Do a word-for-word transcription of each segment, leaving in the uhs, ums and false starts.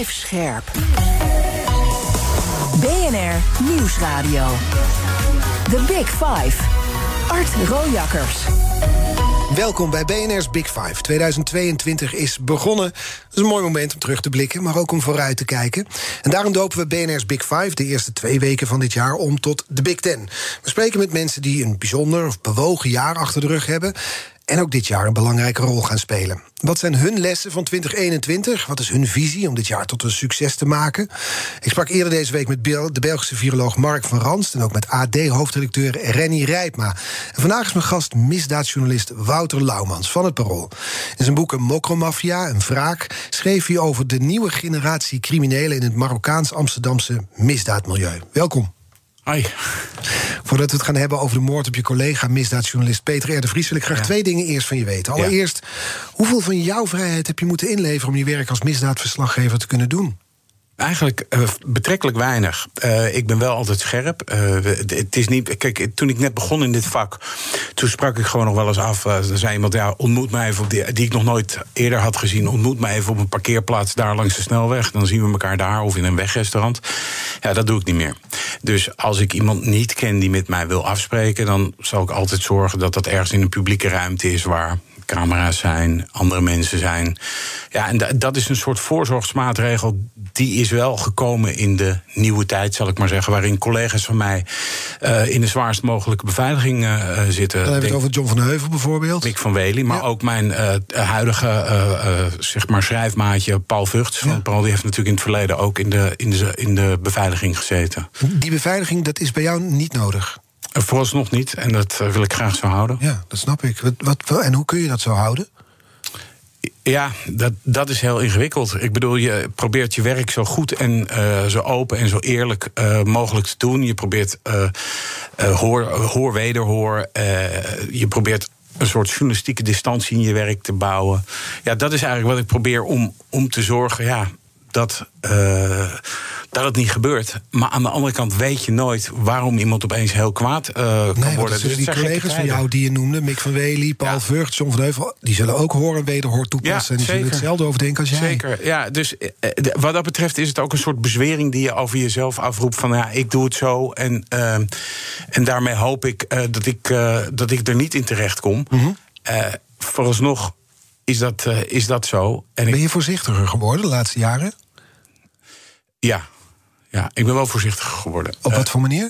Blijf scherp. B N R Nieuwsradio. The Big Five. Art Rojakkers. Welkom bij B N R's Big Five. tweeduizend tweeëntwintig is begonnen. Dat is een mooi moment om terug te blikken, maar ook om vooruit te kijken. En daarom dopen we B N R's Big Five de eerste twee weken van dit jaar om tot de Big Ten. We spreken met mensen die een bijzonder of bewogen jaar achter de rug hebben en ook dit jaar een belangrijke rol gaan spelen. Wat zijn hun lessen van twintig eenentwintig? Wat is hun visie om dit jaar tot een succes te maken? Ik sprak eerder deze week met de Belgische viroloog Mark van Ranst en ook met A D-hoofdredacteur Renny Rijpma. En vandaag is mijn gast misdaadjournalist Wouter Laumans van Het Parool. In zijn boek Mokromafia, een wraak, schreef hij over de nieuwe generatie criminelen in het Marokkaans-Amsterdamse misdaadmilieu. Welkom. Hoi. Voordat we het gaan hebben over de moord op je collega misdaadjournalist Peter R. de Vries, wil ik graag ja. twee dingen eerst van je weten. Allereerst, ja. hoeveel van jouw vrijheid heb je moeten inleveren om je werk als misdaadverslaggever te kunnen doen? Eigenlijk uh, betrekkelijk weinig. Uh, ik ben wel altijd scherp. Uh, het is niet. Kijk, toen ik net begon in dit vak, toen sprak ik gewoon nog wel eens af. Uh, er zei iemand, ja, ontmoet mij even op die, die ik nog nooit eerder had gezien. Ontmoet mij even op een parkeerplaats daar langs de snelweg. Dan zien we elkaar daar of in een wegrestaurant. Ja, dat doe ik niet meer. Dus als ik iemand niet ken die met mij wil afspreken, dan zal ik altijd zorgen dat dat ergens in een publieke ruimte is waar camera's zijn, andere mensen zijn. Ja, en d- dat is een soort voorzorgsmaatregel. Die is wel gekomen in de nieuwe tijd, zal ik maar zeggen, waarin collega's van mij uh, in de zwaarst mogelijke beveiliging uh, zitten. Dan hebben we het over John van Heuvel bijvoorbeeld. Mick van Wely, maar ja. ook mijn uh, huidige uh, uh, zeg maar schrijfmaatje Paul Vugts van ja. Paul, die heeft natuurlijk in het verleden ook in de, in de, in de beveiliging gezeten. Die beveiliging, dat is bij jou niet nodig? Vooralsnog niet, en dat wil ik graag zo houden. Ja, dat snap ik. Wat, wat, en hoe kun je dat zo houden? Ja, dat, dat is heel ingewikkeld. Ik bedoel, je probeert je werk zo goed en uh, zo open en zo eerlijk uh, mogelijk te doen. Je probeert uh, uh, hoor, hoor, wederhoor. Uh, je probeert een soort journalistieke distantie in je werk te bouwen. Ja, dat is eigenlijk wat ik probeer om, om te zorgen, ja, dat, uh, dat het niet gebeurt. Maar aan de andere kant weet je nooit waarom iemand opeens heel kwaad uh, kan nee, worden. Dus die collega's van jou die je noemde, Mick van Wely, Paul ja. Vugts, John van Heuvel, die zullen ook hoor en wederhoor toepassen. Ja, en die zullen hetzelfde overdenken als jij. Zeker, ja. Dus uh, wat dat betreft is het ook een soort bezwering die je over jezelf afroept van ja, ik doe het zo. En, uh, en daarmee hoop ik uh, dat ik, uh, dat ik er niet in terecht kom. Mm-hmm. Uh, vooralsnog is dat, uh, is dat zo. En ben ik... je voorzichtiger geworden de laatste jaren? Ja, ja, ik ben wel voorzichtiger geworden. Op wat voor manier?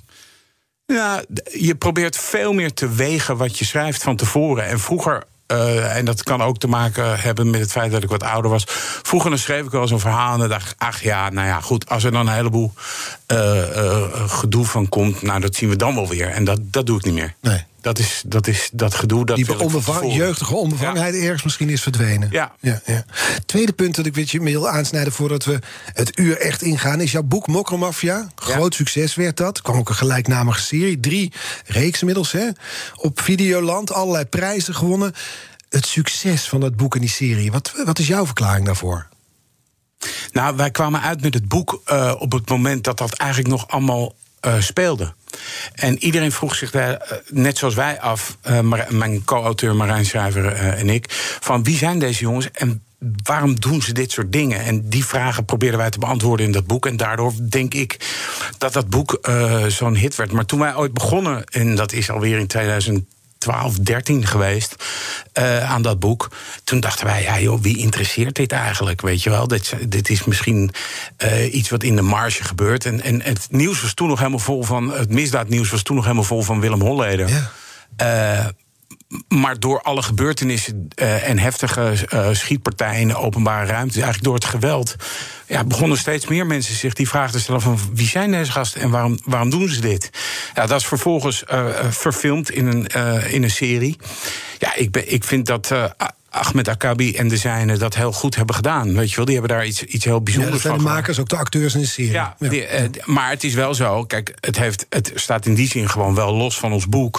Ja, je probeert veel meer te wegen wat je schrijft van tevoren. En vroeger, uh, en dat kan ook te maken hebben met het feit dat ik wat ouder was. Vroeger dan schreef ik wel eens een verhaal en dan dacht ik, ach ja, nou ja, goed, als er dan een heleboel uh, uh, gedoe van komt, nou, dat zien we dan wel weer. En dat, dat doe ik niet meer. Nee. Dat is dat, is dat gedoe. Dat die onbevang, jeugdige onbevangenheid ja. ergens misschien is verdwenen. Ja. Ja, ja. Tweede punt dat ik weet je wil aansnijden voordat we het uur echt ingaan, is jouw boek Mokromafia. Groot ja. succes werd dat. Er kwam ook een gelijknamige serie. Drie reeks inmiddels, hè. Op Videoland, allerlei prijzen gewonnen. Het succes van dat boek en die serie. Wat, wat is jouw verklaring daarvoor? Nou, wij kwamen uit met het boek uh, op het moment dat dat eigenlijk nog allemaal uh, speelde. En iedereen vroeg zich daar, uh, net zoals wij af, uh, Mar- mijn co-auteur Marijn Schrijver uh, en ik, van wie zijn deze jongens en waarom doen ze dit soort dingen? En die vragen probeerden wij te beantwoorden in dat boek. En daardoor denk ik dat dat boek uh, zo'n hit werd. Maar toen wij ooit begonnen, en dat is alweer in tweeduizend twaalf, dertien geweest, uh, aan dat boek. Toen dachten wij, ja joh, wie interesseert dit eigenlijk? Weet je wel, dit, dit is misschien uh, iets wat in de marge gebeurt. En, en het nieuws was toen nog helemaal vol van, het misdaadnieuws was toen nog helemaal vol van Willem Holleder. Ja. Uh, Maar door alle gebeurtenissen uh, en heftige uh, schietpartijen in de openbare ruimte, eigenlijk door het geweld, ja, begonnen steeds meer mensen zich die vraag te stellen van wie zijn deze gasten en waarom, waarom doen ze dit? Ja, dat is vervolgens uh, verfilmd in een, uh, in een serie. Ja, ik, ben, ik vind dat uh, Ahmed Akabi en de zijnen dat heel goed hebben gedaan. Weet je wel, die hebben daar iets, iets heel bijzonders van. Ja, dat zijn de makers, ook de acteurs in de serie. Ja, ja. Die, uh, maar het is wel zo, kijk, het, heeft, het staat in die zin gewoon wel los van ons boek. Mm-hmm.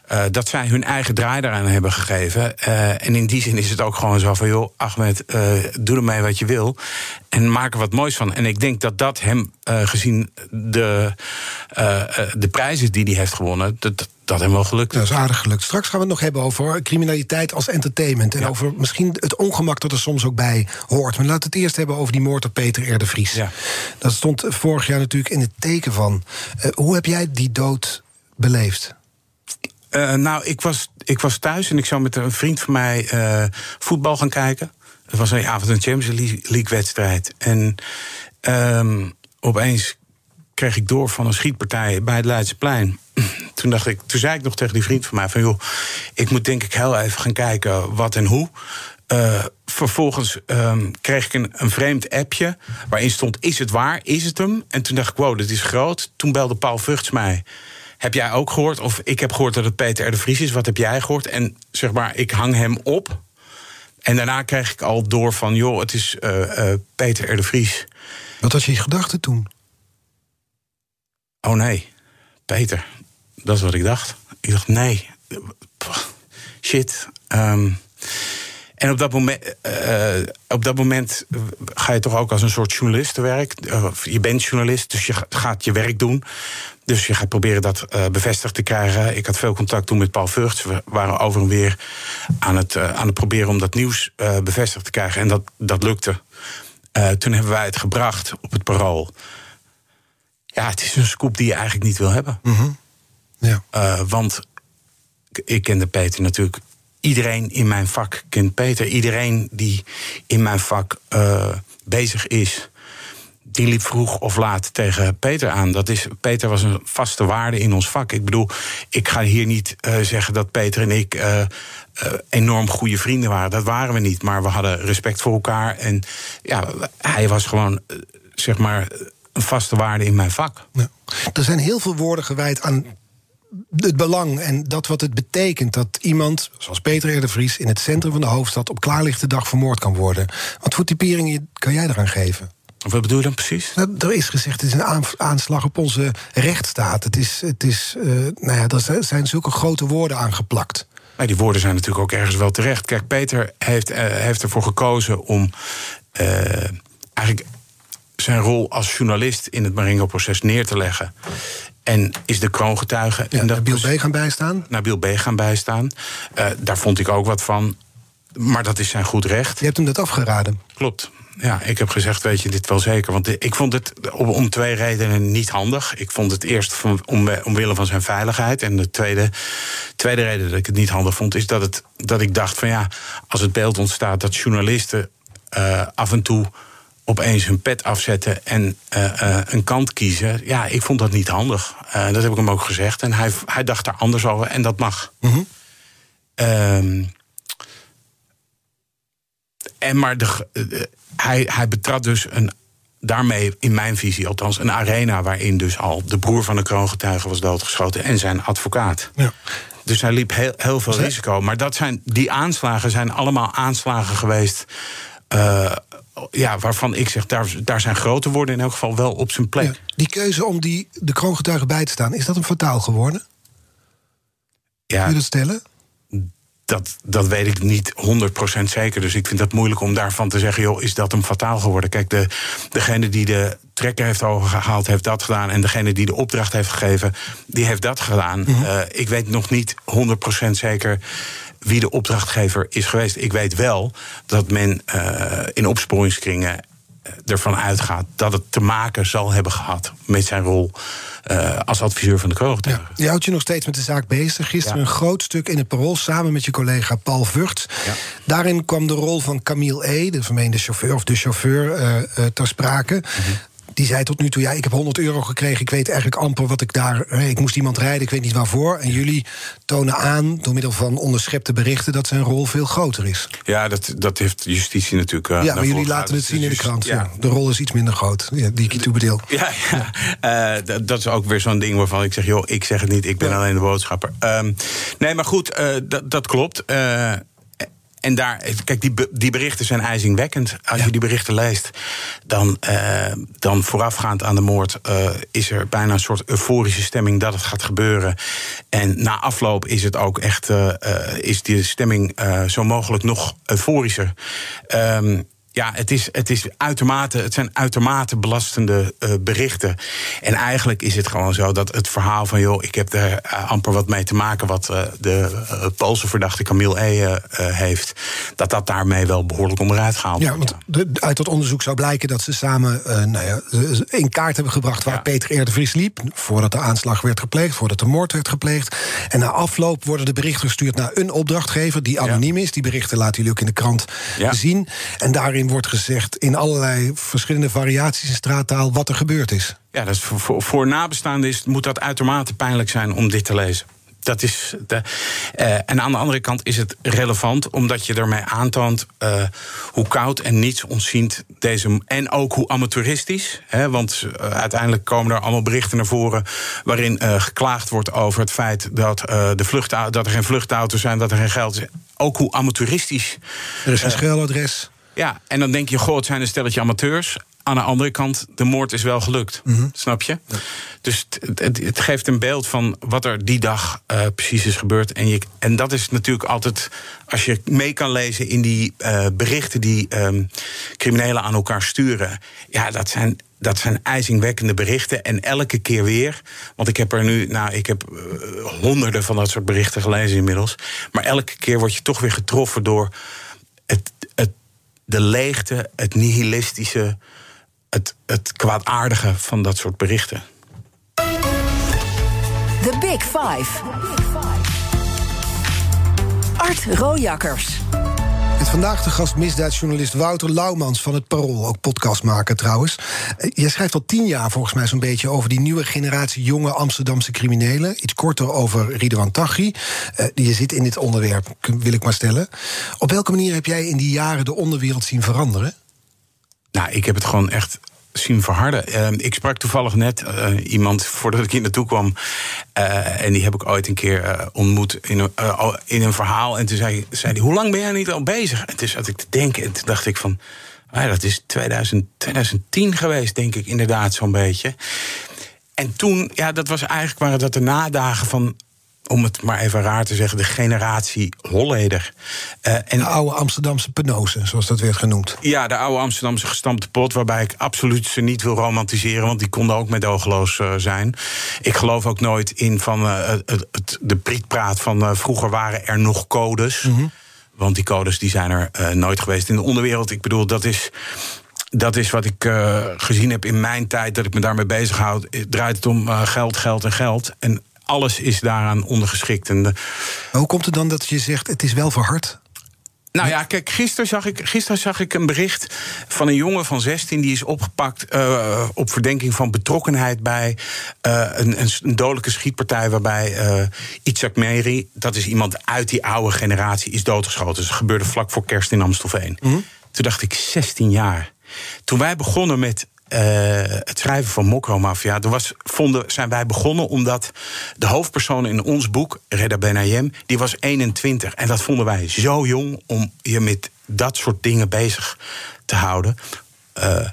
Uh, dat zij hun eigen draai daaraan hebben gegeven. Uh, en in die zin is het ook gewoon zo van... joh, Ahmed, uh, doe ermee wat je wil. En maak er wat moois van. En ik denk dat dat hem, uh, gezien de, uh, de prijzen die hij heeft gewonnen... dat, dat hem wel gelukt is. Dat is aardig gelukt. Straks gaan we het nog hebben over criminaliteit als entertainment. En ja. over misschien het ongemak dat er soms ook bij hoort. Maar laten we het eerst hebben over die moord op Peter R. de Vries. Ja. Dat stond vorig jaar natuurlijk in het teken van. Uh, hoe heb jij die dood beleefd? Uh, nou, ik was, ik was thuis en ik zou met een vriend van mij uh, voetbal gaan kijken. Het was een avond een Champions League-wedstrijd. En um, opeens kreeg ik door van een schietpartij bij het Leidseplein. Toen dacht ik, toen zei ik nog tegen die vriend van mij van joh, ik moet denk ik heel even gaan kijken wat en hoe. Uh, vervolgens um, kreeg ik een, een vreemd appje waarin stond, is het waar, is het hem? En toen dacht ik, wow, dit is groot. Toen belde Paul Vugts mij. Heb jij ook gehoord? Of ik heb gehoord dat het Peter R. de Vries is. Wat heb jij gehoord? En zeg maar, ik hang hem op. En daarna kreeg ik al door van, joh, het is uh, uh, Peter R. de Vries. Wat was je gedachte toen? Oh nee, Peter. Dat is wat ik dacht. Ik dacht, nee, shit. Um, en op dat moment, uh, op dat moment ga je toch ook als een soort journalist te werk. Uh, je bent journalist, dus je gaat je werk doen. Dus je gaat proberen dat uh, bevestigd te krijgen. Ik had veel contact toen met Paul Vugts. We waren over en weer aan het, uh, aan het proberen om dat nieuws uh, bevestigd te krijgen. En dat, dat lukte. Uh, toen hebben wij het gebracht op het Parool. Ja, het is een scoop die je eigenlijk niet wil hebben. Mm-hmm. Ja. Uh, want ik kende Peter natuurlijk. Iedereen in mijn vak kent Peter. Iedereen die in mijn vak uh, bezig is, die liep vroeg of laat tegen Peter aan. Dat is, Peter was een vaste waarde in ons vak. Ik bedoel, ik ga hier niet uh, zeggen dat Peter en ik uh, uh, enorm goede vrienden waren. Dat waren we niet, maar we hadden respect voor elkaar. En ja, hij was gewoon, uh, zeg maar, een vaste waarde in mijn vak. Ja. Er zijn heel veel woorden gewijd aan het belang en dat wat het betekent dat iemand, zoals Peter R. de Vries, in het centrum van de hoofdstad op klaarlichte dag vermoord kan worden. Wat voor typering kan jij eraan geven? Wat bedoel je dan precies? Nou, er is gezegd, het is een aanslag op onze rechtsstaat. Het is, het is, uh, nou ja, er zijn zulke grote woorden aangeplakt. Maar die woorden zijn natuurlijk ook ergens wel terecht. Kijk, Peter heeft, uh, heeft ervoor gekozen om uh, eigenlijk zijn rol als journalist in het Marengo-proces neer te leggen. En is de kroongetuige. Ja, en dat Nabil B. gaan bijstaan? Nabil B. gaan bijstaan. Uh, daar vond ik ook wat van. Maar dat is zijn goed recht. Je hebt hem dat afgeraden. Klopt. Ja, ik heb gezegd, weet je, dit wel zeker. Want ik vond het om, om twee redenen niet handig. Ik vond het eerst van, om, omwille van zijn veiligheid. En de tweede, tweede reden dat ik het niet handig vond, is dat, het, dat ik dacht van ja, als het beeld ontstaat dat journalisten uh, af en toe opeens hun pet afzetten en uh, uh, een kant kiezen. Ja, ik vond dat niet handig. Uh, dat heb ik hem ook gezegd. En hij, hij dacht daar anders over en dat mag. Mm-hmm. Um, en maar de, uh, hij, hij betrad dus een, daarmee, in mijn visie althans, een arena waarin dus al de broer van de kroongetuige was doodgeschoten en zijn advocaat. Ja. Dus hij liep heel, heel veel risico. Maar dat zijn, die aanslagen zijn allemaal aanslagen geweest Uh, ja, waarvan ik zeg, daar, daar zijn grote woorden in elk geval wel op zijn plek. Ja, die keuze om die, de kroongetuige bij te staan, is dat een fataal geworden? Ja, kun je dat stellen? Dat, dat weet ik niet honderd procent zeker. Dus ik vind het moeilijk om daarvan te zeggen, joh, is dat hem fataal geworden? Kijk, de, degene die de trekker heeft overgehaald, heeft dat gedaan. En degene die de opdracht heeft gegeven, die heeft dat gedaan. Mm-hmm. Uh, ik weet nog niet honderd procent zeker wie de opdrachtgever is geweest. Ik weet wel dat men uh, in opsporingskringen ervan uitgaat dat het te maken zal hebben gehad met zijn rol uh, als adviseur van de kroongetuige. Ja, je houdt je nog steeds met de zaak bezig. Gisteren ja. een groot stuk in het Parool samen met je collega Paul Vugts. Ja. Daarin kwam de rol van Camille E., de vermeende chauffeur of de chauffeur, uh, uh, ter sprake. Mm-hmm. Die zei tot nu toe, ja, ik heb honderd euro gekregen. Ik weet eigenlijk amper wat ik daar... Ik moest iemand rijden, ik weet niet waarvoor. En jullie tonen aan, door middel van onderschepte berichten, dat zijn rol veel groter is. Ja, dat, dat heeft justitie natuurlijk uh, ja, maar jullie laten het zien in de krant. Ja. Ja, de rol is iets minder groot, ja, die ik je toebedeel. Ja, ja. Uh, dat, dat is ook weer zo'n ding waarvan ik zeg, joh, ik zeg het niet, ik ben ja. alleen de boodschapper. Um, nee, maar goed, uh, dat, dat klopt. Uh, en daar, kijk, die, die berichten zijn ijzingwekkend. Als ja. je die berichten leest, dan, uh, dan voorafgaand aan de moord uh, is er bijna een soort euforische stemming dat het gaat gebeuren. En na afloop is het ook echt, uh, uh, is die stemming uh, zo mogelijk nog euforischer. Um, Ja, het, is, het, is uitermate, het zijn uitermate belastende uh, berichten. En eigenlijk is het gewoon zo dat het verhaal van... joh, ik heb er uh, amper wat mee te maken... wat uh, de uh, Poolse verdachte Camille E. Uh, heeft... dat dat daarmee wel behoorlijk onderuit gehaald wordt. Ja, want de, uit dat onderzoek zou blijken dat ze samen uh, nou ja, in kaart hebben gebracht... waar ja. Peter R. de Vries liep, voordat de aanslag werd gepleegd... voordat de moord werd gepleegd. En na afloop worden de berichten gestuurd naar een opdrachtgever... die anoniem ja. is. Die berichten laten jullie ook in de krant ja. zien. En daarin wordt gezegd in allerlei verschillende variaties in straattaal wat er gebeurd is. Ja, dat is voor, voor, voor nabestaanden is, moet dat uitermate pijnlijk zijn om dit te lezen. Dat is de, uh, en aan de andere kant is het relevant, omdat je ermee aantoont uh, hoe koud en niets ontziend deze. En ook hoe amateuristisch. Hè, want uh, uiteindelijk komen er allemaal berichten naar voren waarin uh, geklaagd wordt over het feit dat, uh, de vluchtauto, dat er geen vluchtauto's zijn, dat er geen geld is. Ook hoe amateuristisch. Er is een uh, schuiladres. Ja, en dan denk je, goh, het zijn een stelletje amateurs. Aan de andere kant, de moord is wel gelukt. Mm-hmm. Snap je? Ja. Dus het, het, het geeft een beeld van wat er die dag uh, precies is gebeurd. En, je, en dat is natuurlijk altijd, als je mee kan lezen in die uh, berichten die um, criminelen aan elkaar sturen. Ja, dat zijn, dat zijn ijzingwekkende berichten. En elke keer weer, want ik heb er nu, nou, ik heb uh, honderden van dat soort berichten gelezen inmiddels. Maar elke keer word je toch weer getroffen door het, het, de leegte, het nihilistische, Het, het kwaadaardige van dat soort berichten. The Big Five. Art Rojakkers. Met vandaag de gast misdaadjournalist Wouter Laumans van het Parool, ook podcastmaker trouwens. Jij schrijft al tien jaar volgens mij zo'n beetje over die nieuwe generatie jonge Amsterdamse criminelen. Iets korter over Ridwan Taghi. Uh, je zit in dit onderwerp, wil ik maar stellen. Op welke manier heb jij in die jaren de onderwereld zien veranderen? Nou, ik heb het gewoon echt zien verharden. Uh, ik sprak toevallig net uh, iemand voordat ik hier naartoe kwam. Uh, en die heb ik ooit een keer uh, ontmoet in een, uh, in een verhaal. En toen zei, zei hij, hoe lang ben jij niet al bezig? En toen zat ik te denken en toen dacht ik van, ah, dat is twintig tien geweest, denk ik inderdaad zo'n beetje. En toen, ja, dat was eigenlijk, waren dat de nadagen van, om het maar even raar te zeggen, de generatie Holleder. Uh, en de oude Amsterdamse penose, zoals dat werd genoemd. Ja, de oude Amsterdamse gestampte pot, waarbij ik absoluut ze niet wil romantiseren, want die konden ook meedogenloos uh, zijn. Ik geloof ook nooit in van uh, het, het, de prietpraat van uh, vroeger waren er nog codes. Mm-hmm. Want die codes die zijn er uh, nooit geweest in de onderwereld. Ik bedoel, dat is... Dat is wat ik uh, gezien heb in mijn tijd, dat ik me daarmee bezighoud. Het draait het om uh, geld, geld en geld. En alles is daaraan ondergeschikt. En de... Hoe komt het dan dat je zegt, het is wel verhard? Nou ja, kijk, gisteren zag ik, gisteren zag ik een bericht van een jongen van zestien... die is opgepakt uh, op verdenking van betrokkenheid bij uh, een, een dodelijke schietpartij, waarbij uh, Itzhak Meri, dat is iemand uit die oude generatie, is doodgeschoten. Dus dat gebeurde vlak voor kerst in Amstelveen. Mm-hmm. Toen dacht ik, zestien jaar. Toen wij begonnen met Uh, het schrijven van Mokromafia, er was, vonden, zijn wij begonnen omdat de hoofdpersoon in ons boek, Reda Benayem, die was eenentwintig. En dat vonden wij zo jong om je met dat soort dingen bezig te houden. Uh,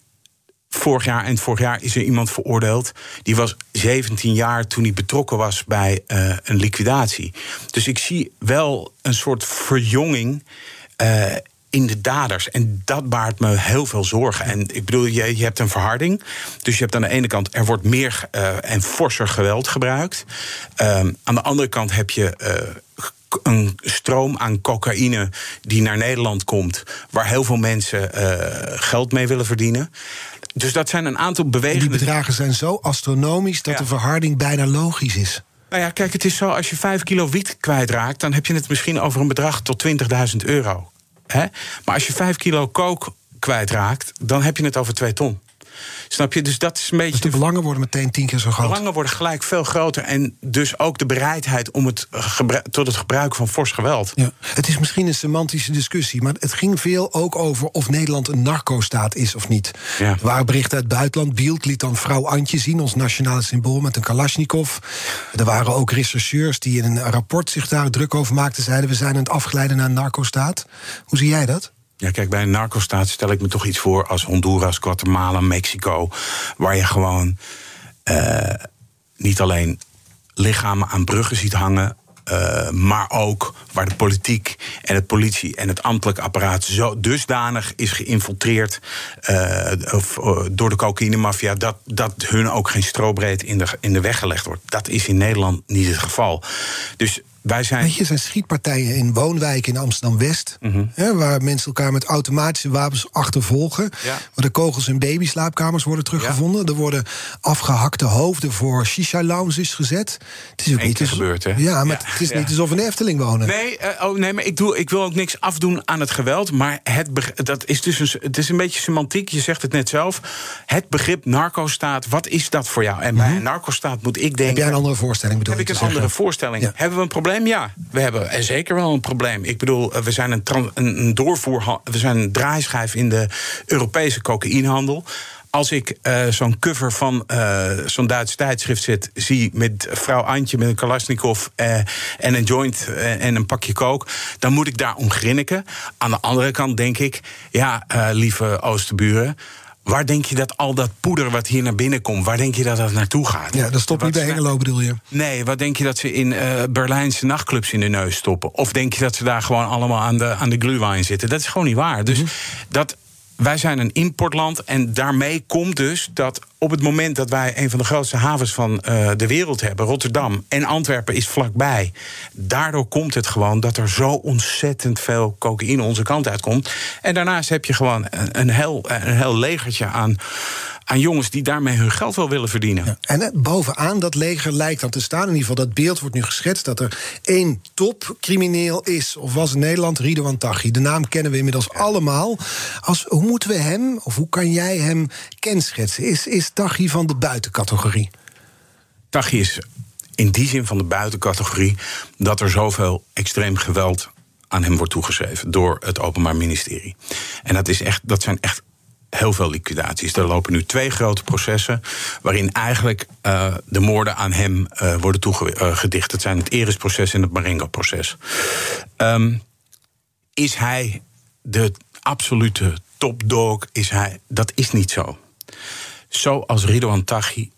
vorig jaar, eind vorig jaar, is er iemand veroordeeld. Die was zeventien jaar toen hij betrokken was bij uh, een liquidatie. Dus ik zie wel een soort verjonging Uh, in de daders. En dat baart me heel veel zorgen. En ik bedoel, je, je hebt een verharding. Dus je hebt aan de ene kant, er wordt meer uh, en forser geweld gebruikt. Um, aan de andere kant heb je uh, een stroom aan cocaïne die naar Nederland komt, waar heel veel mensen uh, geld mee willen verdienen. Dus dat zijn een aantal bewegingen. Die bedragen zijn zo astronomisch dat ja. de verharding bijna logisch is. Nou ja, kijk, het is zo, als je vijf kilo wiet kwijtraakt, dan heb je het misschien over een bedrag tot twintigduizend euro. He? Maar als je vijf kilo coke kwijtraakt, dan heb je het over twee ton. Snap je? Dus dat is een beetje. Dus de belangen worden meteen tien keer zo groot. De belangen worden gelijk veel groter. En dus ook de bereidheid om het gebru- tot het gebruik van fors geweld. Ja. Het is misschien een semantische discussie, maar het ging veel ook over of Nederland een narco-staat is of niet. Ja. Er waren berichten uit het buitenland. Bielt liet dan vrouw Antje zien, ons nationale symbool met een Kalashnikov. Er waren ook rechercheurs die in een rapport zich daar druk over maakten. Zeiden we zijn aan het afglijden naar een narco-staat. Hoe zie jij dat? Ja, kijk, bij een narco-staat stel ik me toch iets voor als Honduras, Guatemala, Mexico, waar je gewoon uh, niet alleen lichamen aan bruggen ziet hangen, Uh, maar ook waar de politiek en het politie en het ambtelijk apparaat zo dusdanig is geïnfiltreerd uh, of, uh, door de cocaïnemafia, dat, dat hun ook geen strobreed in de, in de weg gelegd wordt. Dat is in Nederland niet het geval. Dus wij zijn. Weet je, er zijn schietpartijen in woonwijken in Amsterdam-West, Mm-hmm. hè, waar mensen elkaar met automatische wapens achtervolgen. Ja. Waar de kogels in babyslaapkamers worden teruggevonden. Ja. Er worden afgehakte hoofden voor shisha-lounges gezet. Het is ook Eén niet keer als, gebeurd, hè? Ja, maar Ja. het is Ja. niet alsof we in de Efteling wonen. Nee, uh, oh, nee maar ik, doe, ik wil ook niks afdoen aan het geweld. Maar het, beg- dat is dus een, het is een beetje semantiek. Je zegt het net zelf. Het begrip narco-staat, wat is dat voor jou? En bij Mm-hmm. een narco-staat moet ik denken. Heb jij een andere voorstelling? Bedoel Heb ik je een te zeggen? andere voorstelling? Ja. Hebben we een probleem? Ja, we hebben en zeker wel een probleem. Ik bedoel, we zijn een, tran- een, een doorvoer, we zijn een draaischijf in de Europese cocaïnehandel. Als ik uh, zo'n cover van uh, zo'n Duits tijdschrift zit, zie met vrouw Antje met een Kalashnikov uh, en een joint uh, en een pakje coke, dan moet ik daar om grinniken. Aan de andere kant denk ik, ja, uh, lieve Oosterburen, waar denk je dat al dat poeder wat hier naar binnen komt, waar denk je dat dat naartoe gaat? Ja, dat stopt Wat niet bij ze- Hengelo, bedoel je? Nee, wat denk je dat ze in uh, Berlijnse nachtclubs in de neus stoppen? Of denk je dat ze daar gewoon allemaal aan de, aan de glühwein zitten? Dat is gewoon niet waar. Dus Mm-hmm. dat, wij zijn een importland en daarmee komt dus dat op het moment dat wij een van de grootste havens van uh, de wereld hebben, Rotterdam, en Antwerpen is vlakbij, daardoor komt het gewoon dat er zo ontzettend veel cocaïne onze kant uitkomt. En daarnaast heb je gewoon een, een, heel, een heel legertje aan, aan jongens die daarmee hun geld wel willen verdienen. Ja. En eh, bovenaan dat leger lijkt dan te staan, in ieder geval dat beeld wordt nu geschetst, dat er één topcrimineel is, of was in Nederland, Ridouan Taghi. De naam kennen we inmiddels ja. allemaal. Als, hoe moeten we hem, of hoe kan jij hem kenschetsen? Is, is Taghi van de buitencategorie? Taghi is in die zin van de buitencategorie dat er zoveel extreem geweld aan hem wordt toegeschreven door het Openbaar Ministerie. En dat, is echt, dat zijn echt heel veel liquidaties. Er lopen nu twee grote processen waarin eigenlijk uh, de moorden aan hem uh, worden toegedicht. Het zijn het Eris-proces en het Marengo-proces. Um, is hij de absolute topdog? Is hij, dat is niet zo. Zoals Ridouan Taghi,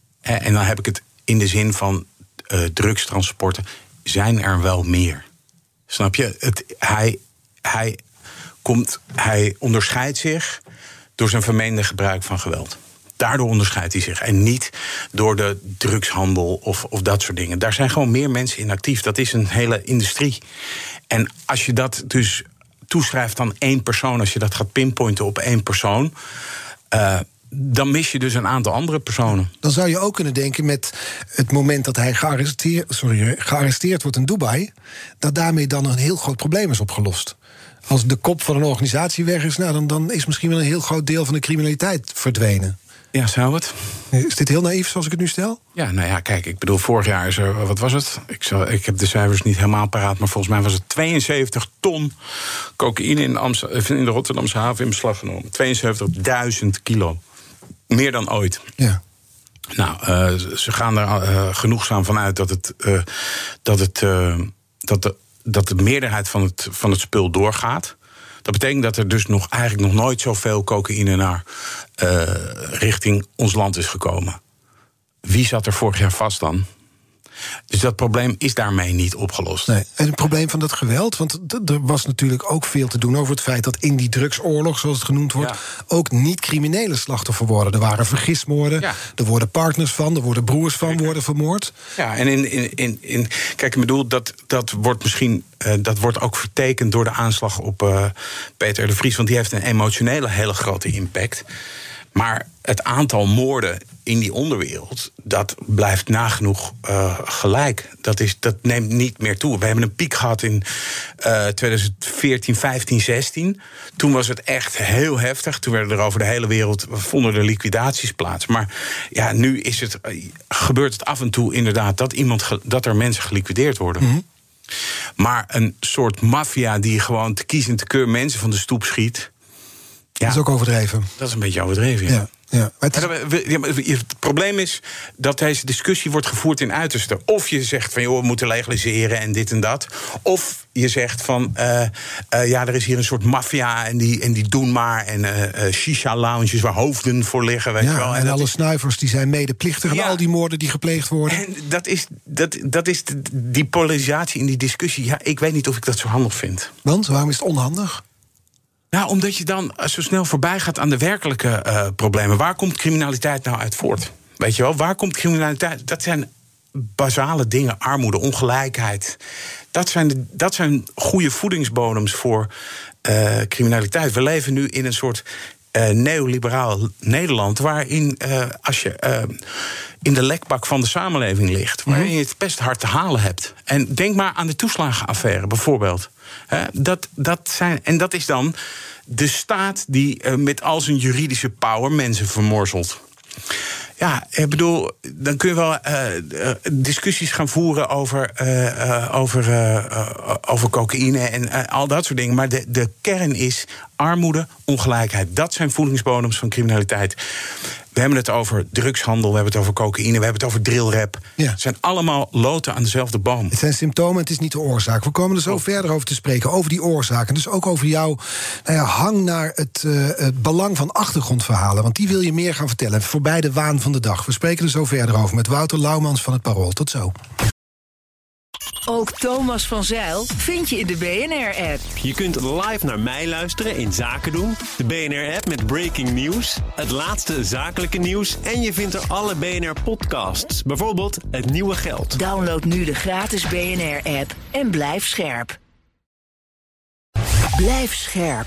en dan heb ik het in de zin van uh, drugstransporten, zijn er wel meer. Snap je? Het, hij, hij, komt, hij onderscheidt zich door zijn vermeende gebruik van geweld. Daardoor onderscheidt hij zich. En niet door de drugshandel of, of dat soort dingen. Daar zijn gewoon meer mensen in actief. Dat is een hele industrie. En als je dat dus toeschrijft aan één persoon, als je dat gaat pinpointen op één persoon, Uh, dan mis je dus een aantal andere personen. Dan zou je ook kunnen denken met het moment dat hij gearresteerd, sorry, gearresteerd wordt in Dubai, dat daarmee dan een heel groot probleem is opgelost. Als de kop van een organisatie weg is, nou, dan, dan is misschien wel een heel groot deel van de criminaliteit verdwenen. Ja, zou het? Is dit heel naïef zoals ik het nu stel? Ja, nou ja, kijk, ik bedoel, vorig jaar is er, wat was het? Ik, zal, ik heb de cijfers niet helemaal paraat, maar volgens mij was het tweeënzeventig ton cocaïne in, Amst- in de Rotterdamse haven in beslag genomen. tweeënzeventigduizend kilo. Meer dan ooit. Ja. Nou, uh, ze gaan er uh, genoegzaam van uit dat het, uh, dat, het, uh, dat, de, dat de meerderheid van het, van het spul doorgaat. Dat betekent dat er dus nog eigenlijk nog nooit zoveel cocaïne naar uh, richting ons land is gekomen. Wie zat er vorig jaar vast dan? Dus dat probleem is daarmee niet opgelost. Nee. En het probleem van dat geweld, want d- er was natuurlijk ook veel te doen over het feit dat in die drugsoorlog, zoals het genoemd wordt, ja. ook niet-criminele slachtoffer worden. Er waren vergismoorden, ja. er worden partners van, er worden broers van, Zeker. worden vermoord. Ja, en in, in, in, in kijk, ik bedoel, dat, dat wordt misschien, uh, dat wordt ook vertekend door de aanslag op uh, Peter R. de Vries, want die heeft een emotionele hele grote impact. Maar het aantal moorden in die onderwereld, dat blijft nagenoeg uh, gelijk. Dat, is, dat neemt niet meer toe. We hebben een piek gehad in uh, twintig veertien, vijftien, zestien. Toen was het echt heel heftig. Toen werden er over de hele wereld vonden er liquidaties plaats. Maar ja, nu is het, uh, gebeurt het af en toe inderdaad dat, iemand ge, dat er mensen geliquideerd worden. Mm-hmm. Maar een soort maffia die gewoon te kiezen en te keur mensen van de stoep schiet. Ja, dat is ook overdreven. Dat is een beetje overdreven, ja. ja. Ja, maar het, is... maar het probleem is dat deze discussie wordt gevoerd in uitersten. Of je zegt van, joh, we moeten legaliseren en dit en dat. Of je zegt van, uh, uh, ja, er is hier een soort maffia en die, en die doen maar. En uh, uh, shisha-lounges waar hoofden voor liggen, weet ja, je wel. En, en alle is... snuivers die zijn medeplichtig ja. aan al die moorden die gepleegd worden. En dat is, dat, dat is de, die polarisatie in die discussie. Ja, ik weet niet of ik dat zo handig vind. Want, waarom is het onhandig? Nou, omdat je dan zo snel voorbij gaat aan de werkelijke uh, problemen. Waar komt criminaliteit nou uit voort? Weet je wel, waar komt criminaliteit? Dat zijn basale dingen, armoede, ongelijkheid. Dat zijn, de, dat zijn goede voedingsbodems voor uh, criminaliteit. We leven nu in een soort uh, neoliberaal Nederland, waarin uh, als je uh, in de lekbak van de samenleving ligt, waarin je het best hard te halen hebt. En denk maar aan de toeslagenaffaire bijvoorbeeld. He, dat, dat zijn, en dat is dan de staat die uh, met al zijn juridische power mensen vermorzelt. Ja, ik bedoel, dan kun je wel uh, uh, discussies gaan voeren over, uh, uh, over, uh, uh, over cocaïne en uh, al dat soort dingen. Maar de, de kern is armoede, ongelijkheid. Dat zijn voedingsbodems van criminaliteit. We hebben het over drugshandel, we hebben het over cocaïne, we hebben het over drillrap. Ja. Het zijn allemaal loten aan dezelfde boom. Het zijn symptomen, het is niet de oorzaak. We komen er zo oh. verder over te spreken, over die oorzaken. Dus ook over jouw nou ja, hang naar het, uh, het belang van achtergrondverhalen. Want die wil je meer gaan vertellen, voorbij de waan van de dag. We spreken er zo verder over met Wouter Laumans van het Parool. Tot zo. Ook Thomas van Zijl vind je in de B N R-app. Je kunt live naar mij luisteren in Zaken doen, de B N R-app met breaking news, het laatste zakelijke nieuws en je vindt er alle B N R-podcasts, bijvoorbeeld Het Nieuwe Geld. Download nu de gratis B N R-app en blijf scherp. Blijf scherp.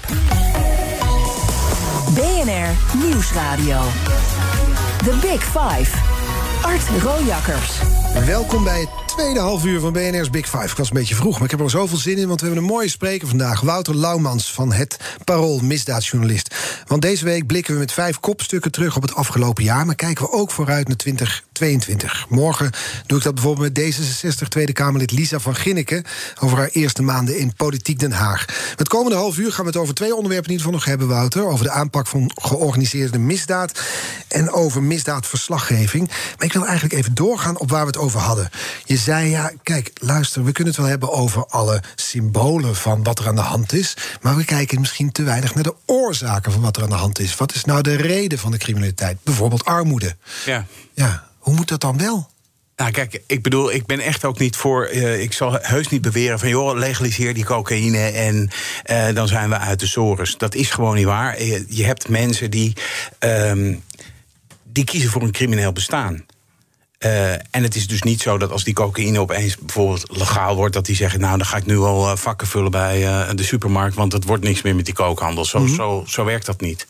B N R Nieuwsradio. The Big Five. Art Rojakkers. Welkom bij het tweede half uur van B N R's Big Five. Ik was een beetje vroeg, maar ik heb er zoveel zin in, want we hebben een mooie spreker vandaag. Wouter Laumans van het Parool, misdaadjournalist. Want deze week blikken we met vijf kopstukken terug op het afgelopen jaar, maar kijken we ook vooruit naar twintig tweeëntwintig. Morgen doe ik dat bijvoorbeeld met D zesenzestig Tweede Kamerlid Lisa van Ginneken over haar eerste maanden in Politiek Den Haag. Het komende half uur gaan we het over twee onderwerpen in ieder geval nog hebben, Wouter. Over de aanpak van georganiseerde misdaad en over misdaadverslaggeving. Maar ik wil eigenlijk even doorgaan op waar we het over hadden. Je zei, ja, kijk, luister, we kunnen het wel hebben over alle symbolen van wat er aan de hand is, maar we kijken misschien te weinig naar de oorzaken van wat er aan de hand is. Wat is nou de reden van de criminaliteit? Bijvoorbeeld armoede. Ja. Ja, hoe moet dat dan wel? Nou, kijk, ik bedoel, ik ben echt ook niet voor. Uh, ik zal heus niet beweren van, joh, legaliseer die cocaïne en uh, dan zijn we uit de sores. Dat is gewoon niet waar. Je, je hebt mensen die, um, die kiezen voor een crimineel bestaan. Uh, en het is dus niet zo dat als die cocaïne opeens bijvoorbeeld legaal wordt, dat die zeggen, nou, dan ga ik nu al uh, vakken vullen bij uh, de supermarkt, want het wordt niks meer met die kookhandel. Zo, mm-hmm. zo, zo werkt dat niet.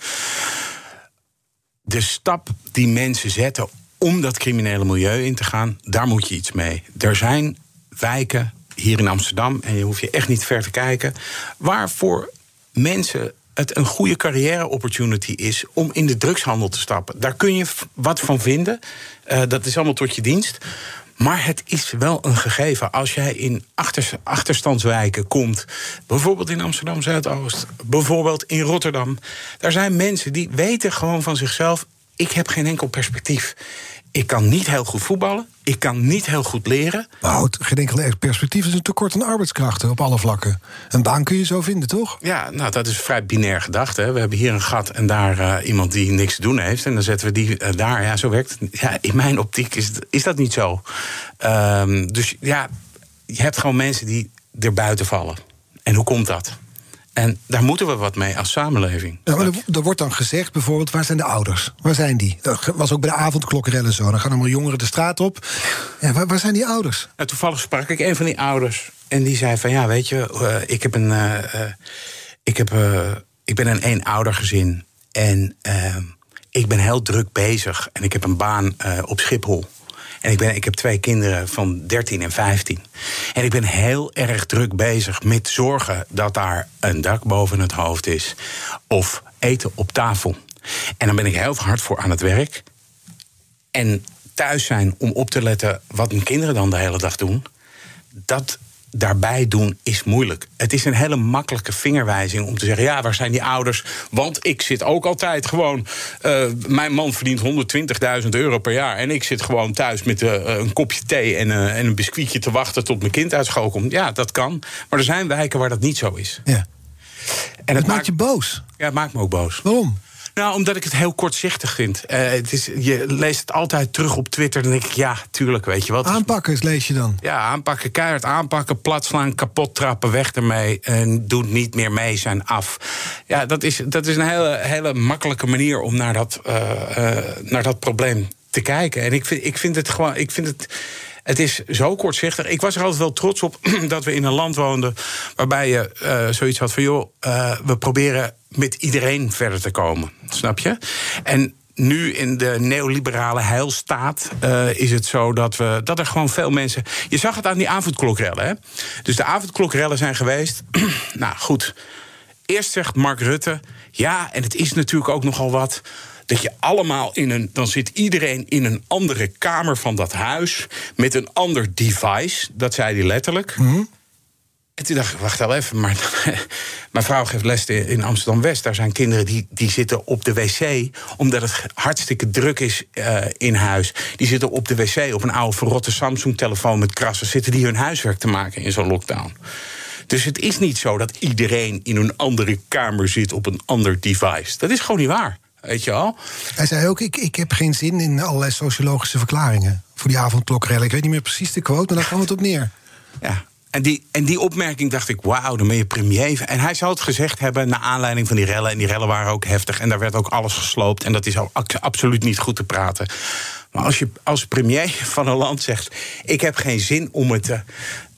De stap die mensen zetten om dat criminele milieu in te gaan, daar moet je iets mee. Er zijn wijken hier in Amsterdam, en je hoeft je echt niet ver te kijken, waar voor mensen het een goede carrière-opportunity is om in de drugshandel te stappen. Daar kun je wat van vinden. Uh, dat is allemaal tot je dienst. Maar het is wel een gegeven. Als jij in achter, achterstandswijken komt, bijvoorbeeld in Amsterdam-Zuidoost, bijvoorbeeld in Rotterdam, daar zijn mensen die weten gewoon van zichzelf, ik heb geen enkel perspectief. Ik kan niet heel goed voetballen. Ik kan niet heel goed leren. Nou, geen enkel perspectief is een tekort aan arbeidskrachten op alle vlakken. Een baan kun je zo vinden, toch? Ja, nou, dat is vrij binair gedacht. Hè. We hebben hier een gat en daar uh, iemand die niks te doen heeft. En dan zetten we die uh, daar. Ja, zo werkt het. Ja, in mijn optiek is, is dat niet zo. Um, dus ja, je hebt gewoon mensen die er buiten vallen. En hoe komt dat? En daar moeten we wat mee als samenleving. Ja, maar er, er wordt dan gezegd, bijvoorbeeld, waar zijn de ouders? Waar zijn die? Dat was ook bij de avondklokkerellen zo. Dan gaan allemaal jongeren de straat op. Ja, waar, waar zijn die ouders? Nou, toevallig sprak ik een van die ouders. En die zei van, ja, weet je, uh, ik, heb een, uh, uh, ik, heb, uh, ik ben een eenoudergezin. En uh, ik ben heel druk bezig en ik heb een baan uh, op Schiphol. En ik, ben, ik heb twee kinderen van dertien en vijftien. En ik ben heel erg druk bezig met zorgen dat daar een dak boven het hoofd is. Of eten op tafel. En dan ben ik heel hard voor aan het werk. En thuis zijn om op te letten wat mijn kinderen dan de hele dag doen. Dat daarbij doen is moeilijk. Het is een hele makkelijke vingerwijzing om te zeggen, ja, waar zijn die ouders? Want ik zit ook altijd gewoon... Uh, mijn man verdient honderdtwintigduizend euro per jaar... en ik zit gewoon thuis met uh, een kopje thee en, uh, en een biscuitje te wachten tot mijn kind uit school komt. Ja, dat kan. Maar er zijn wijken waar dat niet zo is. Ja. En het, het maakt je boos? Ja, het maakt me ook boos. Waarom? Nou, omdat ik het heel kortzichtig vind. Uh, het is, je leest het altijd terug op Twitter. Dan denk ik, ja, tuurlijk, weet je wat. Aanpakkers lees je dan? Ja, aanpakken, keihard aanpakken, platslaan, kapot trappen, weg ermee. En doe niet meer mee, zijn af. Ja, dat is, dat is een hele, hele makkelijke manier om naar dat, uh, uh, naar dat probleem te kijken. En ik vind, ik vind het gewoon... Ik vind het, Het is zo kortzichtig. Ik was er altijd wel trots op dat we in een land woonden waarbij je uh, zoiets had van, joh, uh, we proberen met iedereen verder te komen. Snap je? En nu in de neoliberale heilstaat uh, is het zo dat, we, dat er gewoon veel mensen... Je zag het aan die avondklokrellen, hè? Dus de avondklokrellen zijn geweest. Nou, goed. Eerst zegt Mark Rutte, ja, en het is natuurlijk ook nogal wat... dat je allemaal in een... dan zit iedereen in een andere kamer van dat huis... met een ander device, dat zei hij letterlijk. Mm-hmm. En toen dacht ik, wacht wel even, maar... mijn vrouw geeft les in Amsterdam-West. Daar zijn kinderen die, die zitten op de wc... omdat het hartstikke druk is uh, in huis. Die zitten op de wc op een oude verrotte Samsung-telefoon met krassen... zitten die hun huiswerk te maken in zo'n lockdown. Dus het is niet zo dat iedereen in een andere kamer zit op een ander device. Dat is gewoon niet waar. Weet je al? Hij zei ook, ik, ik heb geen zin in allerlei sociologische verklaringen... voor die avondklokrellen. Ik weet niet meer precies de quote, maar daar kwam het op neer. Ja, en die, en die opmerking dacht ik, wauw, dan ben je premier. En hij zou het gezegd hebben naar aanleiding van die rellen... en die rellen waren ook heftig en daar werd ook alles gesloopt... en dat is ook absoluut niet goed te praten. Maar als je als premier van een land zegt... ik heb geen zin om het te...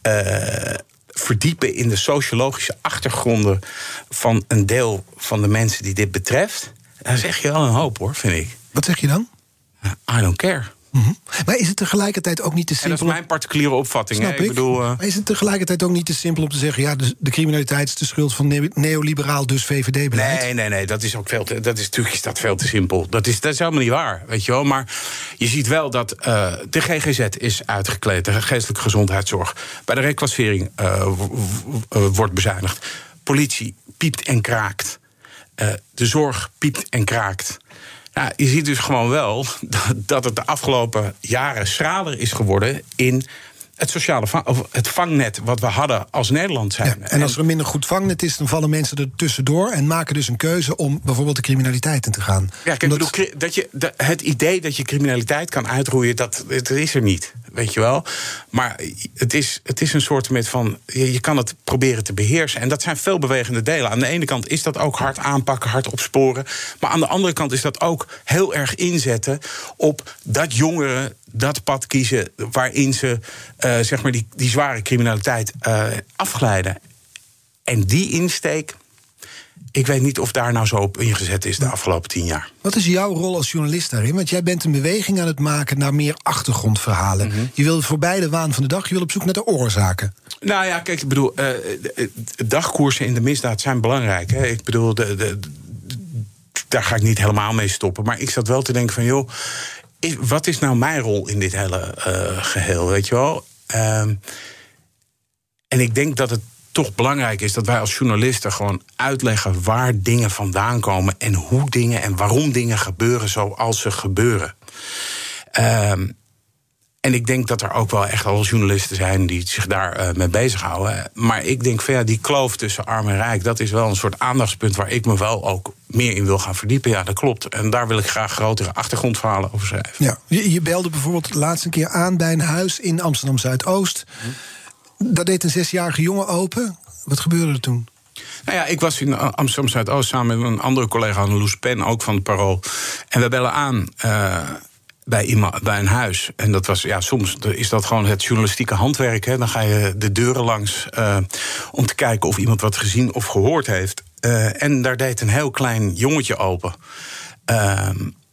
Uh, verdiepen in de sociologische achtergronden... van een deel van de mensen die dit betreft... dan zeg je wel een hoop, hoor, vind ik. Wat zeg je dan? I don't care. Mm-hmm. Maar is het tegelijkertijd ook niet te simpel... En dat is mijn particuliere opvatting. Snap hè? ik. ik bedoel, uh... Maar is het tegelijkertijd ook niet te simpel om te zeggen... ja, de, de criminaliteit is de schuld van ne- neoliberaal, dus V V D-beleid? Nee, nee, nee, dat is ook veel te... Dat is, natuurlijk is dat veel te simpel. Dat is, dat is helemaal niet waar, weet je wel. Maar je ziet wel dat uh, de G G Z is uitgekleed... de geestelijke gezondheidszorg. Bij de reclassering uh, w- w- w- wordt bezuinigd. Politie piept en kraakt. Uh, de zorg piept en kraakt. Nou, je ziet dus gewoon wel dat het de afgelopen jaren schraler is geworden in het sociale vang, of het vangnet wat we hadden als Nederland zijn. Ja, en als er een minder goed vangnet is, dan vallen mensen er tussendoor en maken dus een keuze om bijvoorbeeld de criminaliteit in te gaan. Ja, kijk, Omdat... bedoel, dat je, de, het idee dat je criminaliteit kan uitroeien, dat, dat is er niet, weet je wel. Maar het is, het is een soort met van, je, je kan het proberen te beheersen. En dat zijn veel bewegende delen. Aan de ene kant is dat ook hard aanpakken, hard opsporen. Maar aan de andere kant is dat ook heel erg inzetten op dat jongeren dat pad kiezen waarin ze uh, zeg maar die, die zware criminaliteit uh, afglijden. En die insteek, ik weet niet of daar nou zo op ingezet is de afgelopen tien jaar. Wat is jouw rol als journalist daarin? Want jij bent een beweging aan het maken naar meer achtergrondverhalen. Mm-hmm. Je wil voorbij de waan van de dag, je wil op zoek naar de oorzaken. Nou ja, kijk, ik bedoel, uh, de, de dagkoersen in de misdaad zijn belangrijk. Hè? Ik bedoel, de, de, de, daar ga ik niet helemaal mee stoppen. Maar ik zat wel te denken van, joh, Is, wat is nou mijn rol in dit hele uh, geheel, weet je wel? Um, en ik denk dat het toch belangrijk is dat wij als journalisten gewoon uitleggen waar dingen vandaan komen en hoe dingen en waarom dingen gebeuren zoals ze gebeuren. Um, En ik denk dat er ook wel echt al journalisten zijn die zich daar uh, mee bezighouden. Maar ik denk van ja, die kloof tussen arm en rijk, dat is wel een soort aandachtspunt waar ik me wel ook meer in wil gaan verdiepen. Ja, dat klopt. En daar wil ik graag grotere achtergrondverhalen over schrijven. Ja, je, je belde bijvoorbeeld laatst een keer aan bij een huis in Amsterdam Zuidoost. Hm. Dat deed een zesjarige jongen open. Wat gebeurde er toen? Nou ja, ik was in Amsterdam Zuidoost samen met een andere collega, Anneloes Pen, ook van het Parool. En we bellen aan Uh, Bij, iemand, bij een huis. En dat was, ja, soms is dat gewoon het journalistieke handwerk. Hè. Dan ga je de deuren langs uh, om te kijken of iemand wat gezien of gehoord heeft. Uh, en daar deed een heel klein jongetje open. Uh,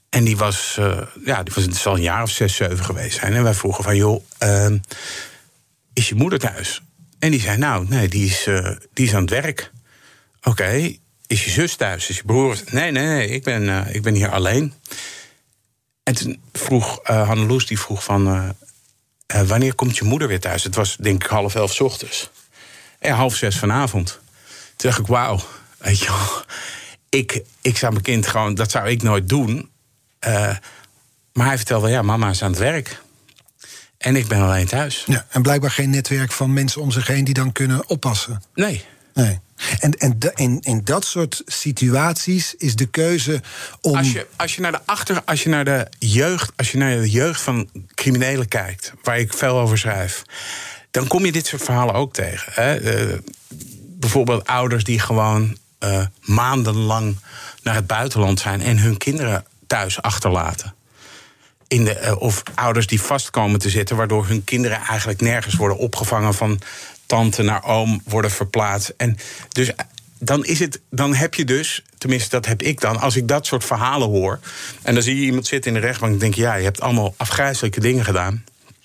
En die was, uh, ja, die was het zal een jaar of zes, zeven geweest zijn. En wij vroegen van, joh, uh, is je moeder thuis? En die zei, nou, nee, die is, uh, die is aan het werk. Oké, okay. Is je zus thuis? Is je broer? Nee, nee, nee, ik ben, uh, ik ben hier alleen. En toen vroeg uh, Hanneloes, die vroeg van, Uh, uh, wanneer komt je moeder weer thuis? Het was, denk ik, half elf 's ochtends. En half zes vanavond. Toen dacht ik, wauw, weet je wel. Ik, ik zou mijn kind gewoon, dat zou ik nooit doen. Uh, maar hij vertelde, ja, mama is aan het werk. En ik ben alleen thuis. Ja, en blijkbaar geen netwerk van mensen om zich heen die dan kunnen oppassen. Nee. Nee. En, en de, in, in dat soort situaties is de keuze om. Als je, als je naar de achter, als je naar de jeugd, als je naar de jeugd van criminelen kijkt, waar ik veel over schrijf, dan kom je dit soort verhalen ook tegen. Hè? Uh, bijvoorbeeld ouders die gewoon uh, maandenlang naar het buitenland zijn en hun kinderen thuis achterlaten. In de, uh, of ouders die vast komen te zitten, waardoor hun kinderen eigenlijk nergens worden opgevangen, van tante naar oom worden verplaatst. En dus dan is het, dan heb je dus, tenminste dat heb ik dan, als ik dat soort verhalen hoor, en dan zie je iemand zitten in de rechtbank en denk je, ja, je hebt allemaal afgrijselijke dingen gedaan,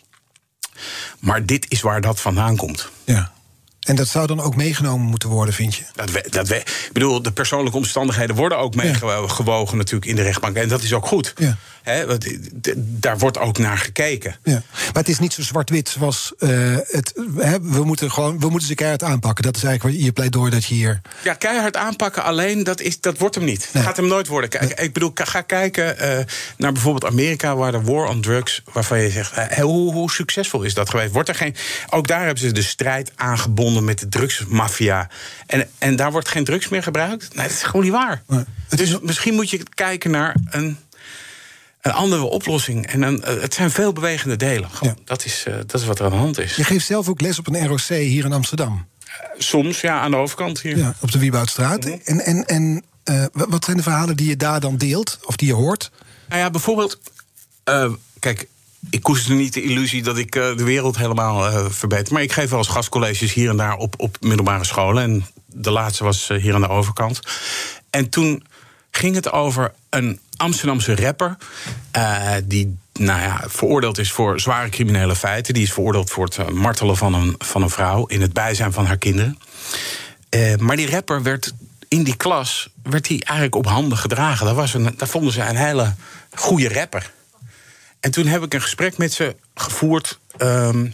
maar dit is waar dat vandaan komt. Ja. En dat zou dan ook meegenomen moeten worden, vind je? Dat we, dat we, ik bedoel, de persoonlijke omstandigheden worden ook meegewogen, ja, natuurlijk in de rechtbank. En dat is ook goed. Ja. He, daar wordt ook naar gekeken. Ja. Maar het is niet zo zwart-wit zoals uh, het. He, we moeten gewoon, we moeten ze keihard aanpakken. Dat is eigenlijk je pleidooi dat je hier. Ja, keihard aanpakken alleen, dat, is, dat wordt hem niet. Nee. Dat gaat hem nooit worden. Kijk, Nee. Ik bedoel, ga kijken uh, naar bijvoorbeeld Amerika, waar de war on drugs, waarvan je zegt, uh, hoe, hoe succesvol is dat geweest? Wordt er geen. Ook daar hebben ze de strijd aangebonden met de drugsmafia. En, en daar wordt geen drugs meer gebruikt? Nee, dat is gewoon niet waar. Nee. Dus is... misschien moet je kijken naar een. Een andere oplossing. En een, het zijn veel bewegende delen. Gewoon, ja. dat, is, uh, dat is wat er aan de hand is. Je geeft zelf ook les op een R O C hier in Amsterdam. Uh, soms, ja, aan de overkant hier. Ja, op de Wieboudstraat. Mm-hmm. En, en, en uh, wat zijn de verhalen die je daar dan deelt? Of die je hoort? Nou ja, bijvoorbeeld. Uh, kijk, ik koester niet de illusie dat ik uh, de wereld helemaal uh, verbeter. Maar ik geef wel eens gastcolleges hier en daar op, op middelbare scholen. En de laatste was uh, hier aan de overkant. En toen ging het over een Amsterdamse rapper, Uh, die nou ja, veroordeeld is voor zware criminele feiten. Die is veroordeeld voor het martelen van een, van een vrouw in het bijzijn van haar kinderen. Uh, maar die rapper werd in die klas werd hij eigenlijk op handen gedragen. Daar, was een, daar vonden ze een hele goede rapper. En toen heb ik een gesprek met ze gevoerd Um,